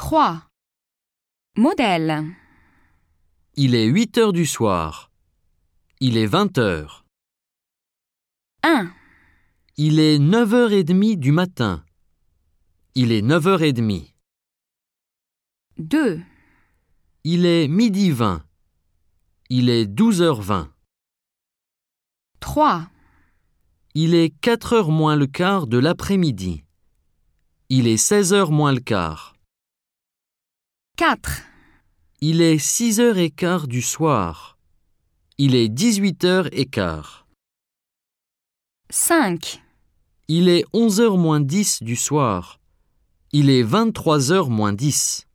3. Modèle. Il est 8 heures du soir. Il est 20 heures. 1, Il est 9h30 du matin. Il est 9h30. 2, Il est 12h20. Il est 12h20. 3, Il est 4h moins le quart de l'après-midi. Il est 16h moins le quart. 4, Il est 6h15 du soir. Il est 18h15. 5, Il est 11h moins 10 du soir. Il est 23h moins 10.